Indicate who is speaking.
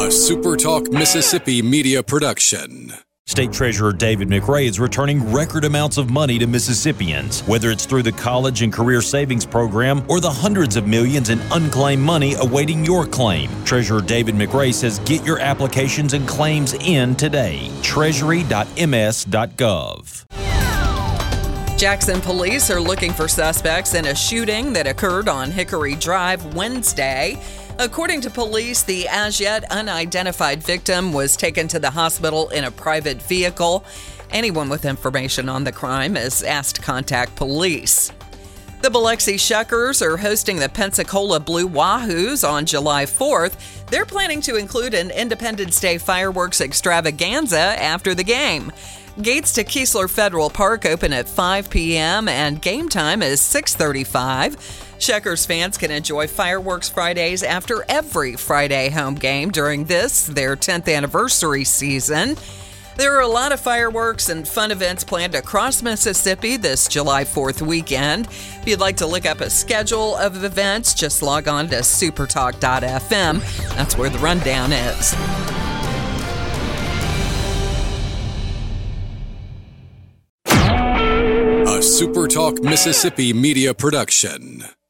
Speaker 1: SuperTalk Mississippi media production.
Speaker 2: State Treasurer David McRae is returning record amounts of money to Mississippians, whether it's through the College and Career Savings Program or the hundreds of millions in unclaimed money awaiting your claim. Treasurer David McRae says get your applications and claims in today. Treasury.ms.gov.
Speaker 3: Jackson police are looking for suspects in a shooting that occurred on Hickory Drive Wednesday. According to police, the as-yet unidentified victim was taken to the hospital in a private vehicle. Anyone with information on the crime is asked to contact police. The Biloxi Shuckers are hosting the Pensacola Blue Wahoos on July 4th. They're planning to include an Independence Day fireworks extravaganza after the game. Gates to Keesler Federal Park open at 5 p.m. and game time is 6:35. Shuckers fans can enjoy Fireworks Fridays after every Friday home game during their 10th anniversary season. There are a lot of fireworks and fun events planned across Mississippi this July 4th weekend. If you'd like to look up a schedule of events, just log on to supertalk.fm. That's where the rundown is.
Speaker 1: A SuperTalk Mississippi media production.